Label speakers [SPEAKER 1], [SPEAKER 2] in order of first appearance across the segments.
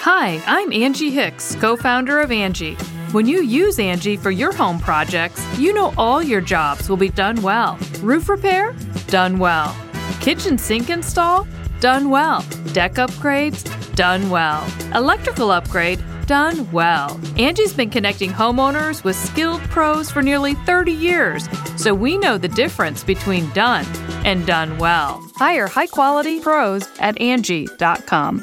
[SPEAKER 1] Hi, I'm Angie Hicks, co-founder of Angie. When you use Angie for your home projects, you know all your jobs will be done well. Roof repair? Done well. Kitchen sink install? Done well. Deck upgrades? Done well. Electrical upgrade? Done well. Angie's been connecting homeowners with skilled pros for nearly 30 years, so we know the difference between done and done well. Hire high-quality pros at Angie.com.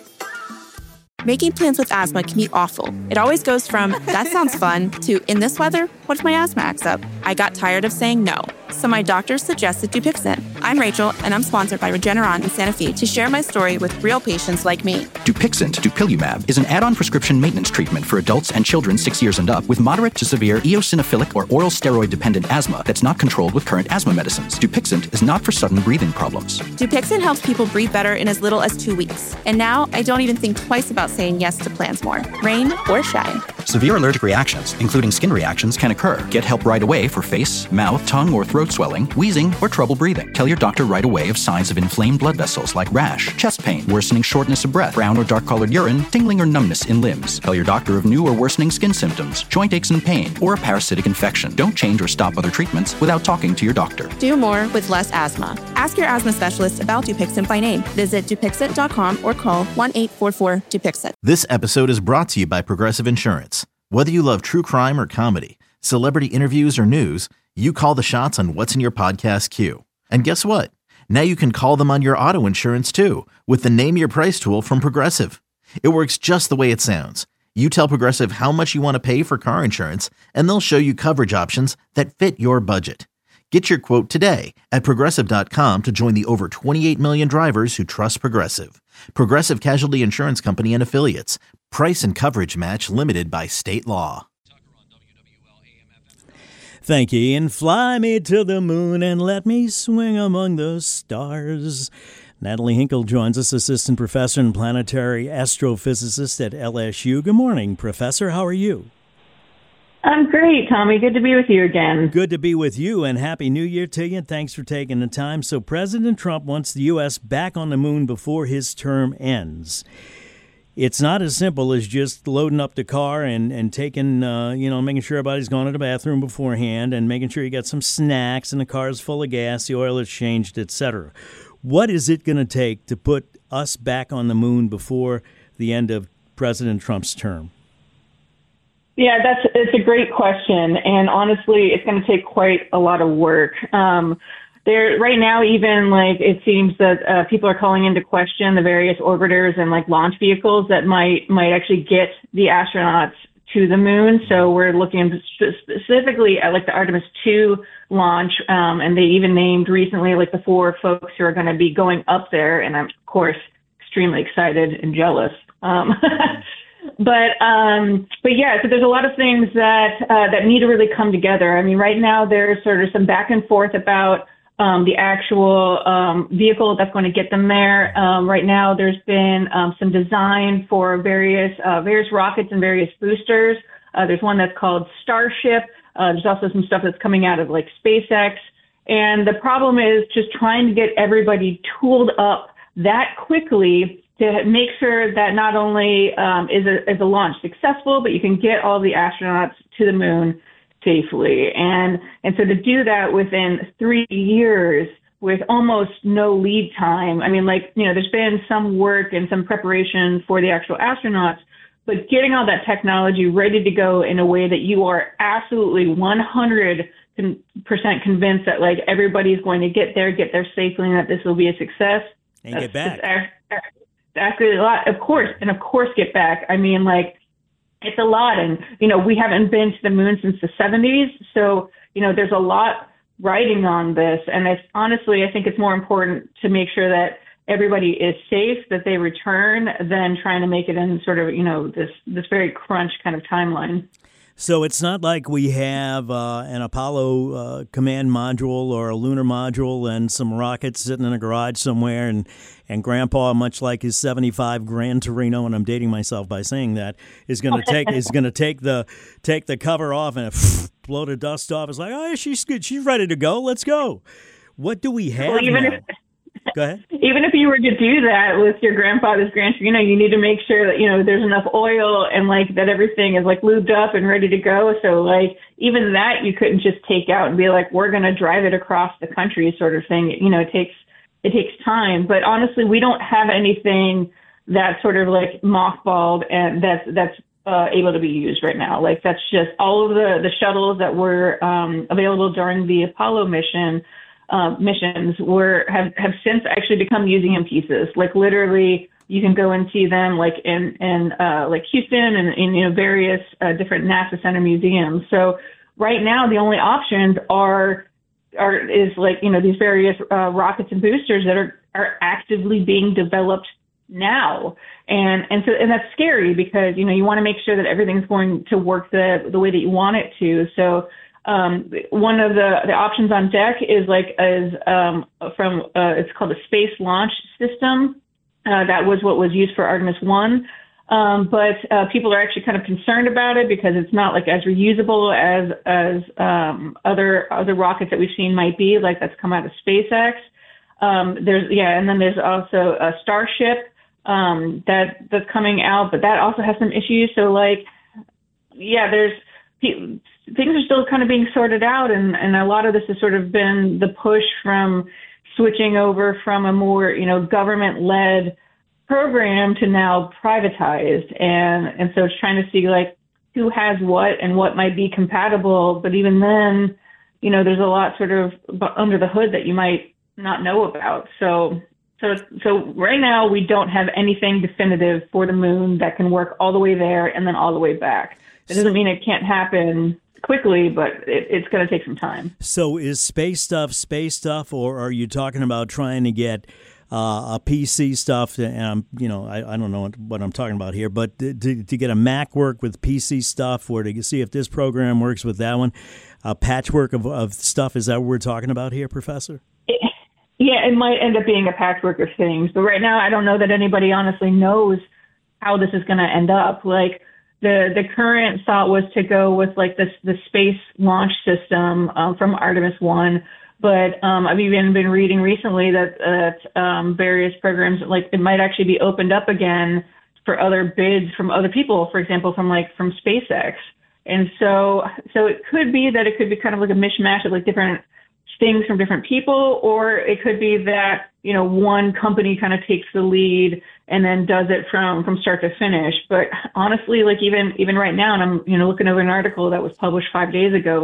[SPEAKER 2] Making plans with asthma can be awful. It always goes from, that sounds fun, to, in this weather, what if my asthma acts up? I got tired of saying no, so my doctor suggested Dupixent. I'm Rachel, and I'm sponsored by Regeneron in Santa Fe to share my story with real patients like me.
[SPEAKER 3] Dupixent, dupilumab, is an add-on prescription maintenance treatment for adults and children 6 years and up with moderate to severe eosinophilic or oral steroid-dependent asthma that's not controlled with current asthma medicines. Dupixent is not for sudden breathing problems.
[SPEAKER 2] Dupixent helps people breathe better in as little as 2 weeks. And now, I don't even think twice about saying yes to plans more, rain or shine.
[SPEAKER 3] Severe allergic reactions, including skin reactions, can occur. Get help right away for face, mouth, tongue, or throat swelling, wheezing, or trouble breathing. Tell your doctor right away of signs of inflamed blood vessels like rash, chest pain, worsening shortness of breath, brown or dark-colored urine, tingling or numbness in limbs. Tell your doctor of new or worsening skin symptoms, joint aches and pain, or a parasitic infection. Don't change or stop other treatments without talking to your doctor.
[SPEAKER 2] Do more with less asthma. Ask your asthma specialist about Dupixent by name. Visit Dupixent.com or call 1-844-DUPIXENT.
[SPEAKER 4] This episode is brought to you by Progressive Insurance. Whether you love true crime or comedy, celebrity interviews or news, you call the shots on what's in your podcast queue. And guess what? Now you can call them on your auto insurance too with the Name Your Price tool from Progressive. It works just the way it sounds. You tell Progressive how much you want to pay for car insurance, and they'll show you coverage options that fit your budget. Get your quote today at Progressive.com to join the over 28 million drivers who trust Progressive. Progressive Casualty Insurance Company and Affiliates. Price and coverage match limited by state law.
[SPEAKER 5] Thank you, Ian. Fly me to the moon and let me swing among the stars. Natalie Hinkle joins us, assistant professor and planetary astrophysicist at LSU. Good morning, Professor. How are you?
[SPEAKER 6] I'm great, Tommy. Good to be with you again.
[SPEAKER 5] Good to be with you, and Happy New Year to you. Thanks for taking the time. So President Trump wants the U.S. back on the moon before his term ends. It's not as simple as just loading up the car and taking, making sure everybody's gone to the bathroom beforehand and making sure you got some snacks and the car's full of gas, the oil is changed, etc. What is it going to take to put us back on the moon before the end of President Trump's term?
[SPEAKER 6] Yeah, it's a great question. And honestly, it's going to take quite a lot of work. There right now, even it seems that people are calling into question the various orbiters and launch vehicles that might actually get the astronauts to the moon. So we're looking specifically at the Artemis 2 launch, and they even named recently the 4 folks who are going to be going up there. And I'm of course extremely excited and jealous. But yeah, so there's a lot of things that need to really come together. I mean, right now there's sort of some back and forth about the actual vehicle that's going to get them there. Right now, there's been some design for various rockets and various boosters. There's one that's called Starship. There's also some stuff that's coming out of SpaceX. And the problem is just trying to get everybody tooled up that quickly to make sure that not only is a launch successful, but you can get all the astronauts to the moon safely. And so to do that within 3 years with almost no lead time, I mean, there's been some work and some preparation for the actual astronauts, but getting all that technology ready to go in a way that you are absolutely 100% convinced that everybody's going to get there safely and that this will be a success.
[SPEAKER 5] And get back.
[SPEAKER 6] Exactly a lot. Of course, get back. I mean, it's a lot. And, we haven't been to the moon since the 70s. So, there's a lot riding on this. And honestly, I think it's more important to make sure that everybody is safe, that they return, than trying to make it in sort of, this very crunch kind of timeline.
[SPEAKER 5] So it's not like we have an Apollo command module or a lunar module and some rockets sitting in a garage somewhere, and Grandpa, much like his '75 Gran Torino, and I'm dating myself by saying that, is going to take the cover off and blow the dust off. It's like, oh, she's good, she's ready to go. Let's go. What do we have now? Go ahead.
[SPEAKER 6] Even if you were to do that with your grandfather's Grand Tour, you need to make sure that, there's enough oil and that everything is lubed up and ready to go. So even that you couldn't just take out and be we're going to drive it across the country sort of thing. It takes time, but honestly, we don't have anything that's sort of mothballed and that's able to be used right now. That's just all of the shuttles that were available during the Apollo missions have since actually become museum pieces. Literally, you can go and see them in Houston and in various different NASA Center museums. So right now, the only options is these various rockets and boosters that are actively being developed now. And that's scary because, you want to make sure that everything's going to work the way that you want it to. So one of the options on deck is it's called the Space Launch System. That was what was used for Artemis 1. But people are actually kind of concerned about it because it's not as reusable as other rockets that we've seen might be, that's come out of SpaceX. And then there's also a Starship that's coming out, but that also has some issues. So there's things are still kind of being sorted out, and a lot of this has sort of been the push from switching over from a more government-led program to now privatized, and so it's trying to see who has what and what might be compatible. But even then, there's a lot sort of under the hood that you might not know about. So right now we don't have anything definitive for the moon that can work all the way there and then all the way back. It doesn't mean it can't happen quickly, but it's going to take some time.
[SPEAKER 5] So is space stuff, or are you talking about trying to get a PC stuff? And I don't know what I'm talking about here, but to get a Mac work with PC stuff, or to see if this program works with that one, a patchwork of stuff. Is that what we're talking about here, Professor?
[SPEAKER 6] Yeah, it might end up being a patchwork of things, but right now I don't know that anybody honestly knows how this is going to end up. The current thought was to go with the Space Launch System from Artemis 1, but I've even been reading recently that various programs it might actually be opened up again for other bids from other people, for example, from SpaceX. And so it could be that it could be kind of a mishmash of different things from different people, or it could be that one company kind of takes the lead and then does it from start to finish. But honestly, even right now, and I'm looking over an article that was published 5 days ago,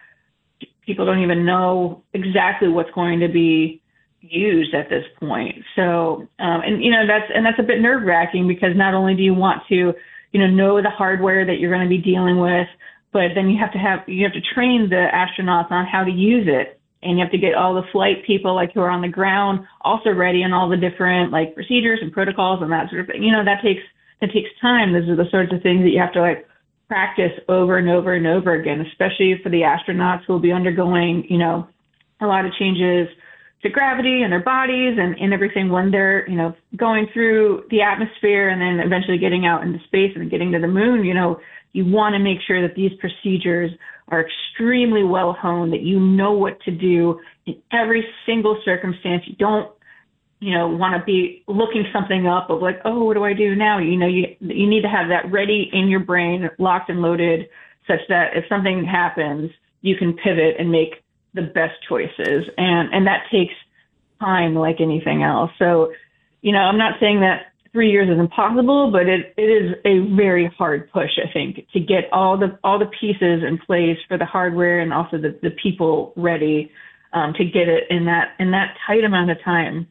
[SPEAKER 6] people don't even know exactly what's going to be used at this point. So that's a bit nerve-wracking, because not only do you want to know the hardware that you're going to be dealing with, but then you have to train the astronauts on how to use it. And you have to get all the flight people who are on the ground also ready, and all the different procedures and protocols and that sort of thing. That takes time. Those are the sorts of things that you have to practice over and over and over again, especially for the astronauts who will be undergoing, a lot of changes to gravity and their bodies and everything when they're, going through the atmosphere and then eventually getting out into space and getting to the moon. You want to make sure that these procedures are extremely well honed, that you know what to do in every single circumstance. You don't, want to be looking something up of oh, what do I do now? You need to have that ready in your brain, locked and loaded, such that if something happens, you can pivot and make the best choices. And that takes time like anything else. So, I'm not saying that 3 years is impossible, but it is a very hard push, I think, to get all the pieces in place for the hardware and also the people ready to get it in that tight amount of time.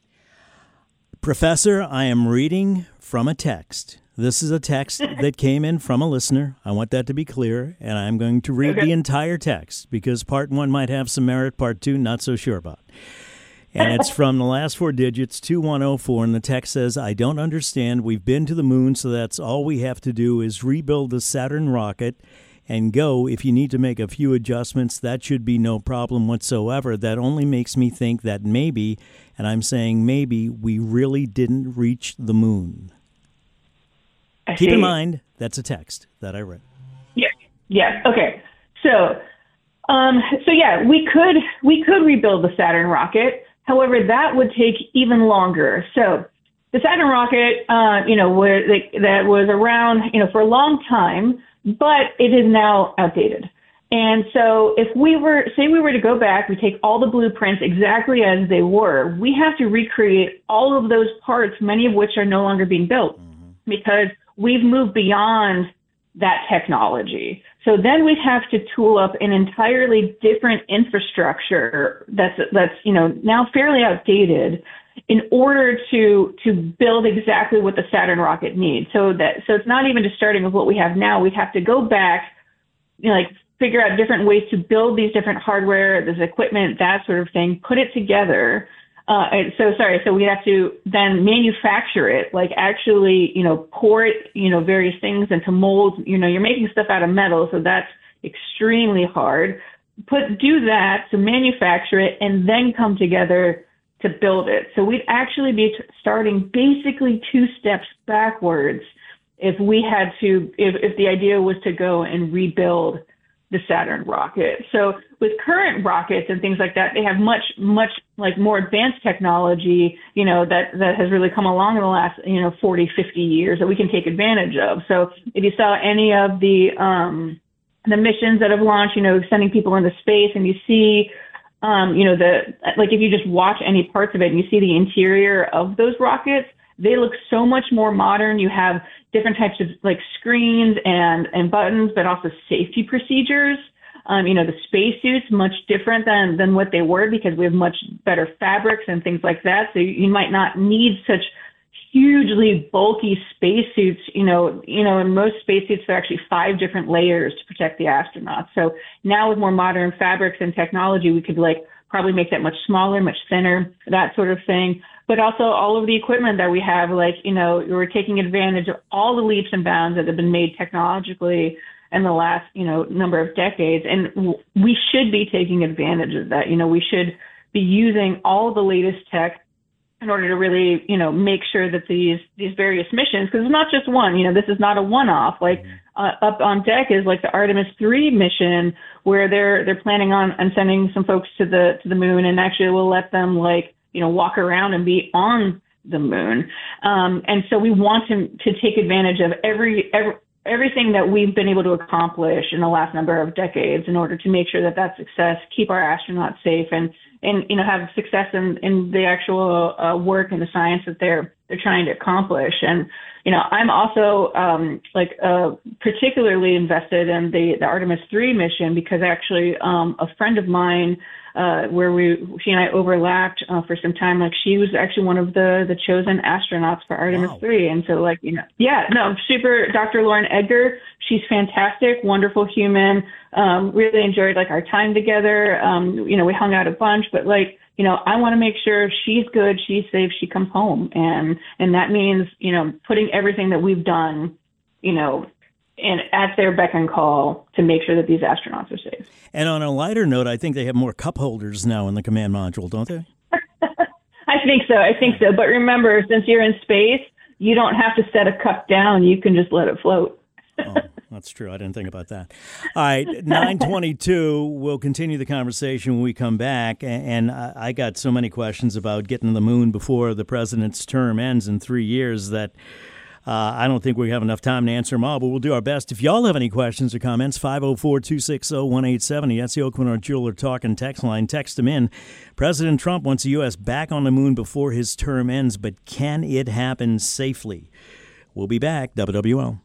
[SPEAKER 5] Professor, I am reading from a text. This is a text that came in from a listener. I want that to be clear, and I'm going to read the entire text because part 1 might have some merit, part 2 not so sure about. And it's from the last 4 digits, 2104, and the text says, I don't understand. We've been to the moon, so that's all we have to do is rebuild the Saturn rocket and go. If you need to make a few adjustments, that should be no problem whatsoever. That only makes me think that maybe, and I'm saying maybe, we really didn't reach the moon. Keep in mind, that's a text that I read.
[SPEAKER 6] Yeah. Okay. So yeah, we could rebuild the Saturn rocket. However, that would take even longer. So the Saturn rocket, that was around, for a long time, but it is now outdated. And so if we were to go back, we take all the blueprints exactly as they were, we have to recreate all of those parts, many of which are no longer being built because we've moved beyond that technology. So then we'd have to tool up an entirely different infrastructure that's now fairly outdated in order to build exactly what the Saturn rocket needs. So it's not even just starting with what we have now. We'd have to go back, figure out different ways to build these different hardware, this equipment, that sort of thing, put it together. So we have to then manufacture it, actually, pour it, various things into molds. You're making stuff out of metal, so that's extremely hard. Do that to manufacture it and then come together to build it. So we'd actually be starting basically 2 steps backwards if the idea was to go and rebuild the Saturn rocket. So with current rockets and things like that, they have much more advanced technology, that has really come along in the last, 40, 50 years that we can take advantage of. So if you saw any of the missions that have launched, sending people into space, and you see, if you just watch any parts of it and you see the interior of those rockets, they look so much more modern. You have different types of screens and buttons, but also safety procedures. The spacesuits much different than what they were because we have much better fabrics and things like that. So you might not need such hugely bulky spacesuits. In most spacesuits, there are actually 5 different layers to protect the astronauts. So now with more modern fabrics and technology, we could probably make that much smaller, much thinner, that sort of thing. But also all of the equipment that we have, we're taking advantage of all the leaps and bounds that have been made technologically in the last, number of decades. And we should be taking advantage of that. We should be using all the latest tech in order to really, make sure that these various missions, because it's not just one, this is not a one-off. Up on deck is the Artemis 3 mission, where they're planning on sending some folks to the moon, and actually we'll let them walk around and be on the moon. And so we want to take advantage of everything that we've been able to accomplish in the last number of decades in order to make sure that success, keep our astronauts safe, and have success in the actual work and the science that they're trying to accomplish. And I'm also particularly invested in the Artemis 3 mission because actually a friend of mine, where she and I overlapped for some time, she was actually one of the chosen astronauts for Artemis 3. And so super. Dr. Lauren Edgar, she's fantastic, wonderful human. Really enjoyed our time together. We hung out a bunch, but I want to make sure she's good, she's safe, she comes home. And that means, putting everything that we've done, and at their beck and call to make sure that these astronauts are safe.
[SPEAKER 5] And on a lighter note, I think they have more cup holders now in the command module, don't they?
[SPEAKER 6] I think so. But remember, since you're in space, you don't have to set a cup down. You can just let it float.
[SPEAKER 5] Oh, that's true. I didn't think about that. All right, 9:22. We'll continue the conversation when we come back. And I got so many questions about getting to the moon before the president's term ends in 3 years that I don't think we have enough time to answer them all, but we'll do our best. If y'all have any questions or comments, 504-260-1870. That's the Aucoin Hart Jeweler Talking text line. Text them in. President Trump wants the U.S. back on the moon before his term ends, but can it happen safely? We'll be back. WWL.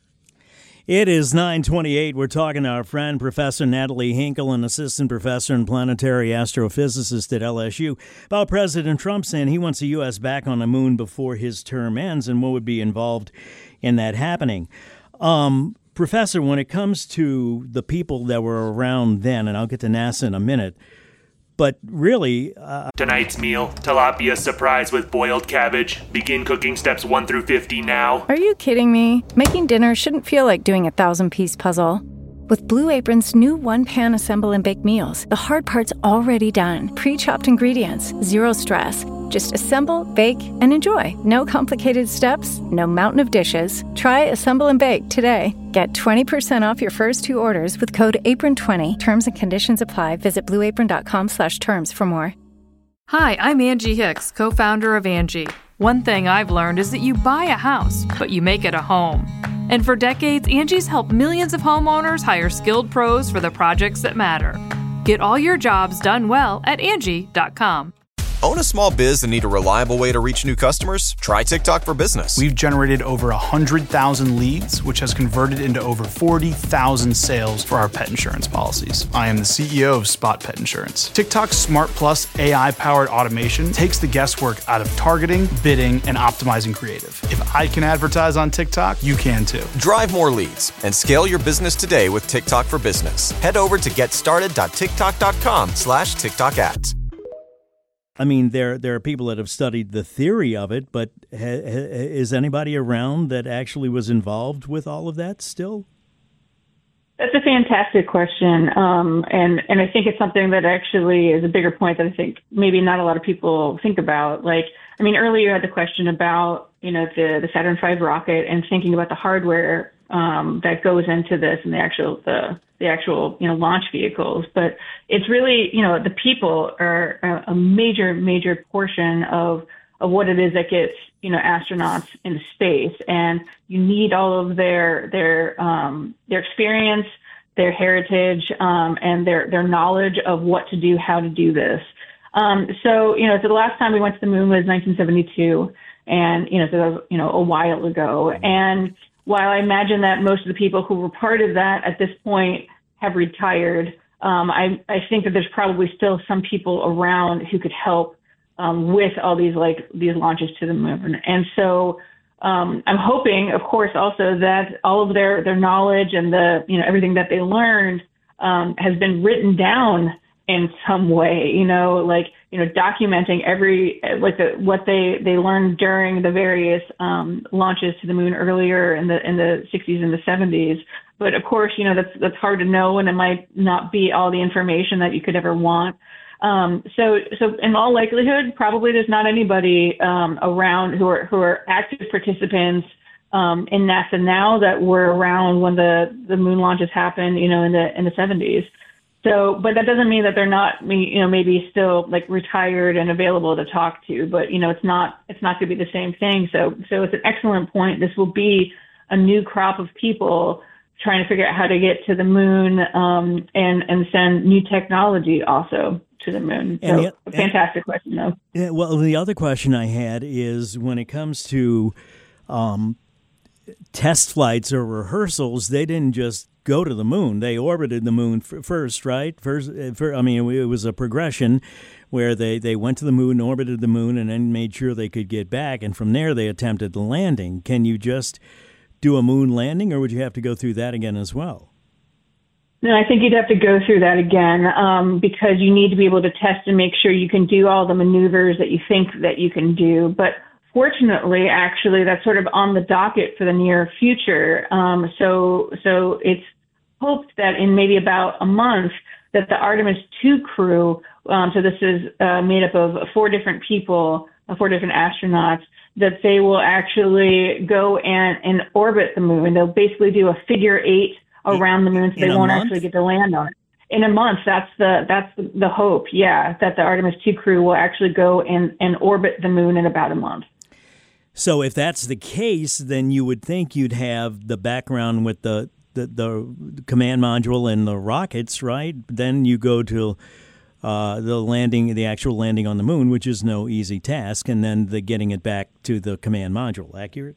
[SPEAKER 5] It is 9:28. We're talking to our friend, Professor Natalie Hinkle, an assistant professor and planetary astrophysicist at LSU, about President Trump saying he wants the U.S. back on the moon before his term ends and what would be involved in that happening. Professor, when it comes to the people that were around then, and I'll get to NASA in a minute, but really...
[SPEAKER 7] Tonight's meal, tilapia surprise with boiled cabbage. Begin cooking steps 1 through 50 now.
[SPEAKER 8] Are you kidding me? Making dinner shouldn't feel like doing a 1,000-piece puzzle. With Blue Apron's new one-pan assemble and bake meals, the hard part's already done. Pre-chopped ingredients, zero stress. Just assemble, bake, and enjoy. No complicated steps, no mountain of dishes. Try Assemble and Bake today. Get 20% off your first 2 orders with code APRON20. Terms and conditions apply. Visit blueapron.com/terms for more.
[SPEAKER 1] Hi, I'm Angie Hicks, co-founder of Angie. One thing I've learned is that you buy a house, but you make it a home. And for decades, Angie's helped millions of homeowners hire skilled pros for the projects that matter. Get all your jobs done well at Angie.com.
[SPEAKER 9] Own a small biz and need a reliable way to reach new customers? Try TikTok for Business.
[SPEAKER 10] We've generated over 100,000 leads, which has converted into over 40,000 sales for our pet insurance policies. I am the CEO of Spot Pet Insurance. TikTok's Smart Plus AI-powered automation takes the guesswork out of targeting, bidding, and optimizing creative. If I can advertise on TikTok, you can too.
[SPEAKER 9] Drive more leads and scale your business today with TikTok for Business. Head over to getstarted.tiktok.com/TikTok ads.
[SPEAKER 5] I mean, there are people that have studied the theory of it, but is anybody around that actually was involved with all of that still?
[SPEAKER 6] That's a fantastic question, and I think it's something that actually is a bigger point that I think maybe not a lot of people think about. Like, I mean, earlier you had the question about, you know, the Saturn V rocket and thinking about the hardware that goes into this and the actual you know, launch vehicles. But it's really, you know, the people are a major portion of what it is that gets, you know, astronauts into space. And you need all of their experience, their heritage, and their knowledge of what to do, how to do this. So, you know, so the last time we went to the moon was 1972, and, you know, so that was, you know, a while ago. And while I imagine that most of the people who were part of that at this point have retired, I think that there's probably still some people around who could help with all these launches to the moon. And so I'm hoping, of course, also that all of their knowledge and everything that they learned has been written down in some way, documenting what they learned during the various launches to the moon earlier in the 60s and the 70s. But of course, that's hard to know, and it might not be all the information that you could ever want. So in all likelihood, probably there's not anybody around who are active participants in NASA now that were around when the moon launches happened, in the 70s. So, but that doesn't mean that they're not, maybe still retired and available to talk to. But it's not going to be the same thing. So it's an excellent point. This will be a new crop of people trying to figure out how to get to the moon and send new technology also to the moon. So a fantastic question, though.
[SPEAKER 5] Yeah, well, the other question I had is when it comes to test flights or rehearsals, they didn't just go to the moon. They orbited the moon first, right? It was a progression where they went to the moon, orbited the moon, and then made sure they could get back. And from there, they attempted the landing. Can you just do a moon landing, or would you have to go through that again as well?
[SPEAKER 6] No, I think you'd have to go through that again because you need to be able to test and make sure you can do all the maneuvers that you think that you can do. But fortunately, actually, that's sort of on the docket for the near future. So it's hoped that in maybe about a month that the Artemis II crew, so this is made up of 4 different people, 4 different astronauts, that they will actually go and orbit the moon. They'll basically do a figure 8 around the moon, so they won't actually get to land on it. In a month, that's the hope, that the Artemis II crew will actually go and orbit the moon in about a month.
[SPEAKER 5] So if that's the case, then you would think you'd have the background with the command module and the rockets, right? Then you go to the actual landing on the moon, which is no easy task, and then the getting it back to the command module. Accurate?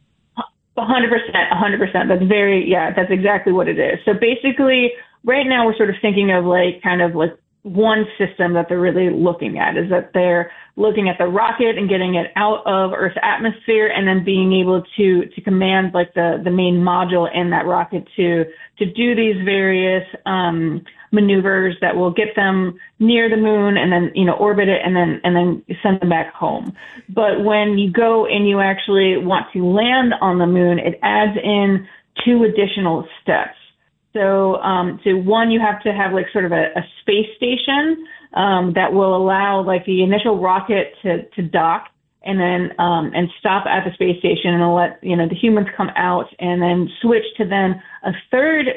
[SPEAKER 6] 100%. That's exactly what it is. So basically, right now we're sort of thinking of one system that they're really looking at is that they're looking at the rocket and getting it out of Earth's atmosphere, and then being able to command the main module in that rocket to do these various maneuvers that will get them near the moon and then orbit it and then send them back home. But when you go and you actually want to land on the moon, it adds in 2 additional steps. So one, you have to have sort of a space station that will allow the initial rocket to dock and then and stop at the space station and let the humans come out, and then switch to then a third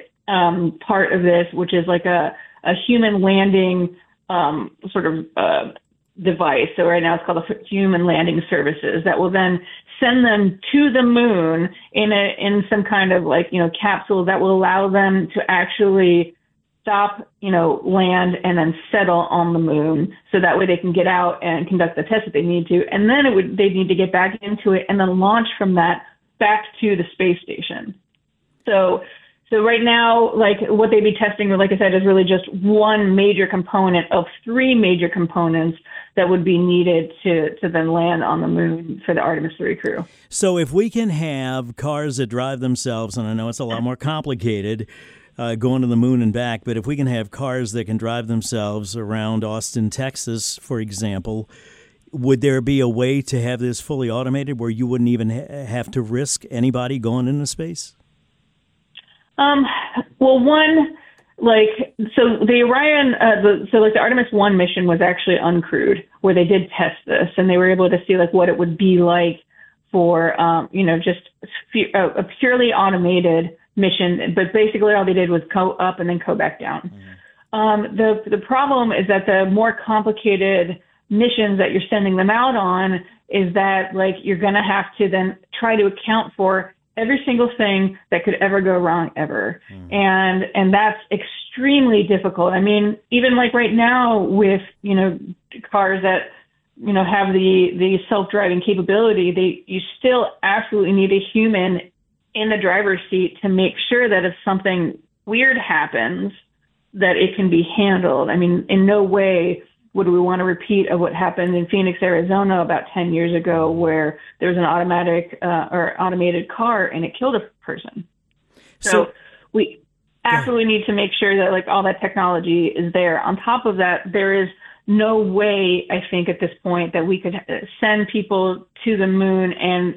[SPEAKER 6] part of this, which is a human landing device. So right now it's called a Human Landing Services that will then send them to the moon in some kind of capsule that will allow them to actually stop, land and then settle on the moon. So that way they can get out and conduct the tests that they need to. And then they'd need to get back into it and then launch from that back to the space station. So right now, what they'd be testing, like I said, is really just one major component of three major components that would be needed to then land on the moon for the Artemis 3 crew.
[SPEAKER 5] So if we can have cars that drive themselves, and I know it's a lot more complicated going to the moon and back, but if we can have cars that can drive themselves around Austin, Texas, for example, would there be a way to have this fully automated where you wouldn't even have to risk anybody going into space?
[SPEAKER 6] Well, the Orion, the Artemis 1 mission was actually uncrewed, where they did test this, and they were able to see what it would be like for, just a purely automated mission. But basically all they did was go up and then go back down. Mm-hmm. The problem is that the more complicated missions that you're sending them out on is that you're going to have to then try to account for every single thing that could ever go wrong ever. Mm. And that's extremely difficult. I mean, even right now with, cars that, have the self-driving capability, you still absolutely need a human in the driver's seat to make sure that if something weird happens, that it can be handled. I mean, in no way would we want a repeat of what happened in Phoenix, Arizona about 10 years ago, where there was an automated car and it killed a person. So we absolutely need to make sure that all that technology is there. On top of that, there is no way, I think, at this point that we could send people to the moon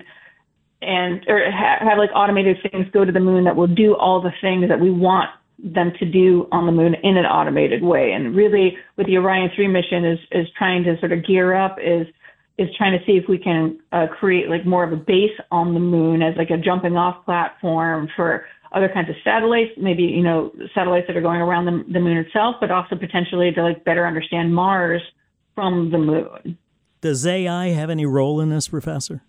[SPEAKER 6] or have automated things go to the moon that will do all the things that we want them to do on the moon in an automated way. And really, with the Orion 3 mission is trying to sort of gear up, is trying to see if we can create more of a base on the moon as a jumping off platform for other kinds of satellites, maybe, satellites that are going around the moon itself, but also potentially to better understand Mars from the moon.
[SPEAKER 5] Does AI have any role in this, Professor?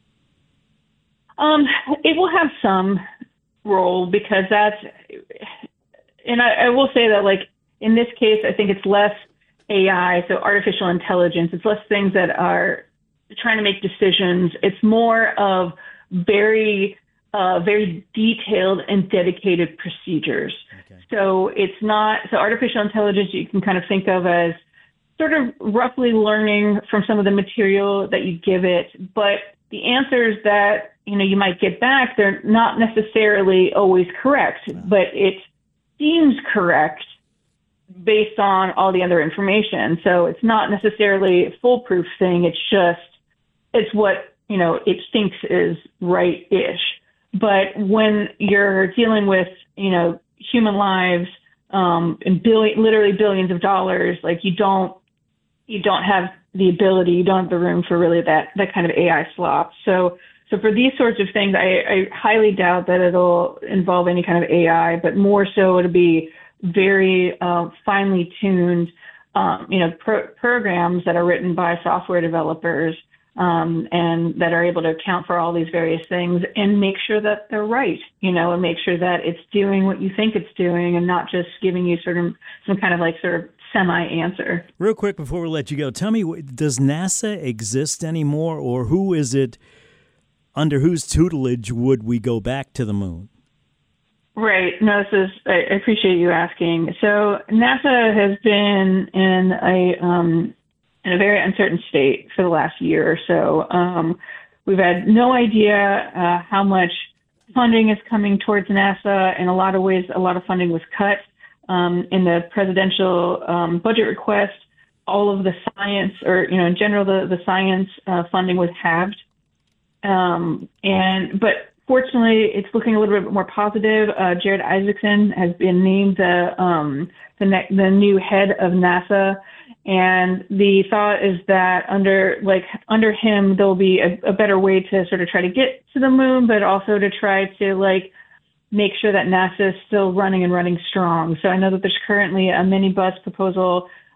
[SPEAKER 6] It will have some role because and I will say that in this case, I think it's less AI, so artificial intelligence. It's less things that are trying to make decisions. It's more of very detailed and dedicated procedures. Okay. So it's not, artificial intelligence you can kind of think of as sort of roughly learning from some of the material that you give it, but the answers that, you might get back, they're not necessarily always correct, but it seems correct based on all the other information. So it's not necessarily a foolproof thing. It's what, it thinks is right-ish. But when you're dealing with, human lives, and literally billions of dollars, you don't have the ability, you don't have the room for really that kind of AI slop. So for these sorts of things, I highly doubt that it'll involve any kind of AI, but more so it'll be very finely tuned, programs that are written by software developers and that are able to account for all these various things and make sure that they're right, and make sure that it's doing what you think it's doing and not just giving you some kind of semi-answer.
[SPEAKER 5] Real quick before we let you go, tell me, does NASA exist anymore, or who is it? Under whose tutelage would we go back to the moon?
[SPEAKER 6] Right. No, I appreciate you asking. So NASA has been in a very uncertain state for the last year or so. We've had no idea how much funding is coming towards NASA. In a lot of ways, a lot of funding was cut in the presidential budget request. All of the science, or in general, the science funding was halved. But fortunately, it's looking a little bit more positive. Jared Isaacson has been named the new head of NASA, and the thought is that under him there'll be a better way to sort of try to get to the moon, but also to try to make sure that NASA is still running strong. So I know that there's currently a minibus proposal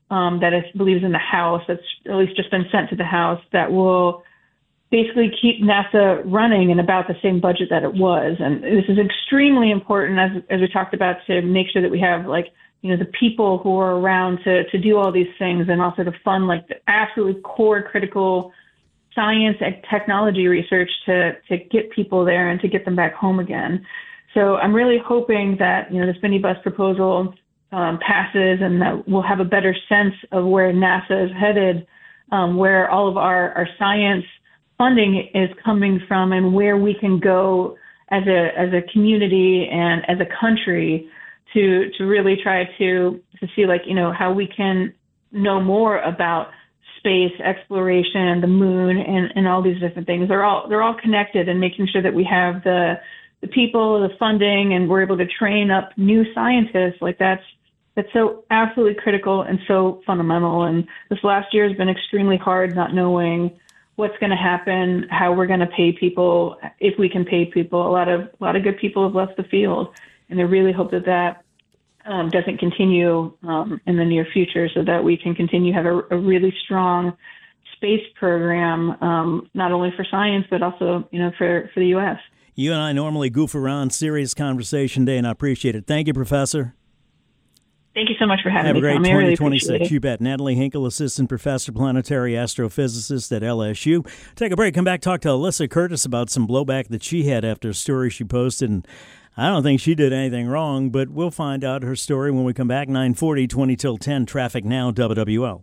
[SPEAKER 6] that I believe is in the House, that's at least just been sent to the House, that will basically keep NASA running in about the same budget that it was. And this is extremely important, as we talked about, to make sure that we have the people who are around to do all these things, and also to fund the absolutely core critical science and technology research to get people there and to get them back home again. So I'm really hoping that, this minibus proposal passes, and that we'll have a better sense of where NASA is headed, where all of our science funding is coming from, and where we can go as a community and as a country to really try to see how we can know more about space exploration, the moon, and all these different things. They're all connected, and making sure that we have the people, the funding, and we're able to train up new scientists. That's so absolutely critical and so fundamental. And this last year has been extremely hard, not knowing what's going to happen, how we're going to pay people, if we can pay people. A lot of good people have left the field, and I really hope that doesn't continue in the near future, so that we can continue to have a really strong space program, not only for science, but also, for the U.S.
[SPEAKER 5] You and I normally goof around, serious conversation day, and I appreciate it. Thank you, Professor.
[SPEAKER 6] Thank you so much for having me.
[SPEAKER 5] Have a great
[SPEAKER 6] Tommy.
[SPEAKER 5] 2026.
[SPEAKER 6] Really
[SPEAKER 5] you bet. Natalie Hinkle, Assistant Professor, Planetary Astrophysicist at LSU. Take a break. Come back, talk to Alyssa Curtis about some blowback that she had after a story she posted. And I don't think she did anything wrong, but we'll find out her story when we come back. 9:40, 20 till 10. Traffic now, WWL.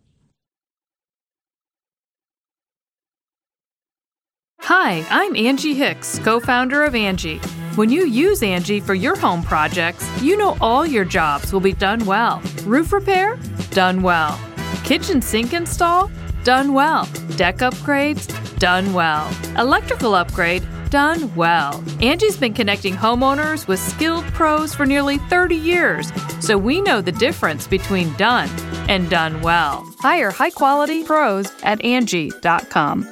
[SPEAKER 1] Hi, I'm Angie Hicks, co-founder of Angie. When you use Angie for your home projects, you know all your jobs will be done well. Roof repair? Done well. Kitchen sink install? Done well. Deck upgrades? Done well. Electrical upgrade? Done well. Angie's been connecting homeowners with skilled pros for nearly 30 years, so we know the difference between done and done well. Hire high-quality pros at Angie.com.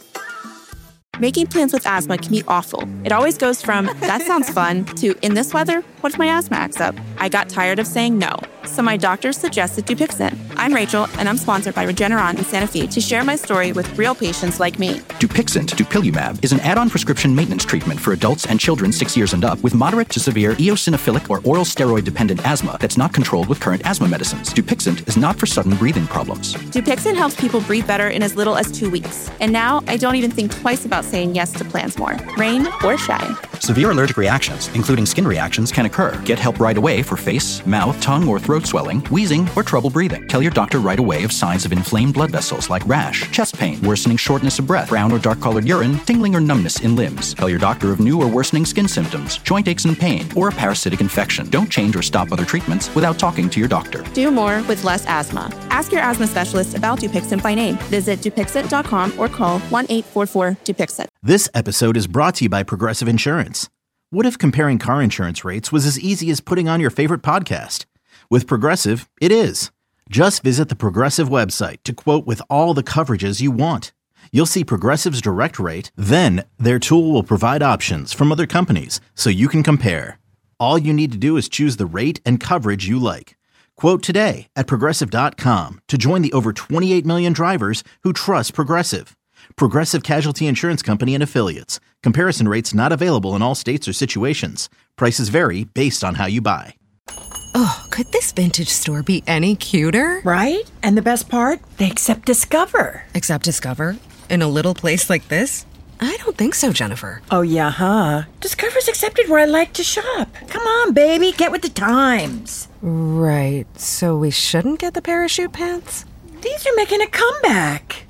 [SPEAKER 2] Making plans with asthma can be awful. It always goes from, that sounds fun, to, in this weather, what if my asthma acts up? I got tired of saying no, so my doctor suggested Dupixent. I'm Rachel, and I'm sponsored by Regeneron in Santa Fe to share my story with real patients like me.
[SPEAKER 3] Dupixent, dupilumab, is an add-on prescription maintenance treatment for adults and children 6 years and up with moderate to severe eosinophilic or oral steroid-dependent asthma that's not controlled with current asthma medicines. Dupixent is not for sudden breathing problems.
[SPEAKER 2] Dupixent helps people breathe better in as little as 2 weeks. And now I don't even think twice about saying yes to plans more, rain or shine.
[SPEAKER 3] Severe allergic reactions, including skin reactions, can occur. Get help right away for face, mouth, tongue, or throat swelling, wheezing, or trouble breathing. Tell your doctor right away of signs of inflamed blood vessels like rash, chest pain, worsening shortness of breath, brown or dark-colored urine, tingling or numbness in limbs. Tell your doctor of new or worsening skin symptoms, joint aches and pain, or a parasitic infection. Don't change or stop other treatments without talking to your doctor.
[SPEAKER 2] Do more with less asthma. Ask your asthma specialist about Dupixent by name. Visit Dupixent.com or call 1-844-DUPIXENT.
[SPEAKER 4] This episode is brought to you by Progressive Insurance. What if comparing car insurance rates was as easy as putting on your favorite podcast? With Progressive, it is. Just visit the Progressive website to quote with all the coverages you want. You'll see Progressive's direct rate, then their tool will provide options from other companies so you can compare. All you need to do is choose the rate and coverage you like. Quote today at Progressive.com to join the over 28 million drivers who trust Progressive. Progressive Casualty Insurance Company and Affiliates. Comparison rates not available in all states or situations. Prices vary based on how you buy.
[SPEAKER 11] Oh, could this vintage store be any cuter?
[SPEAKER 12] Right? And the best part? They accept Discover.
[SPEAKER 11] Accept Discover? In a little place like this? I don't think so, Jennifer.
[SPEAKER 12] Oh, yeah, huh? Discover's accepted where I like to shop. Come on, baby, get with the times.
[SPEAKER 11] Right, so we shouldn't get the parachute pants?
[SPEAKER 12] These are making a comeback.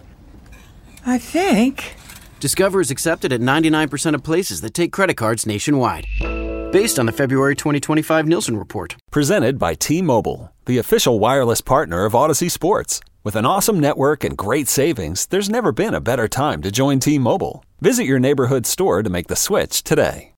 [SPEAKER 12] I think.
[SPEAKER 13] Discover is accepted at 99% of places that take credit cards nationwide. Based on the February 2025 Nielsen report.
[SPEAKER 14] Presented by T-Mobile, the official wireless partner of Odyssey Sports. With an awesome network and great savings, there's never been a better time to join T-Mobile. Visit your neighborhood store to make the switch today.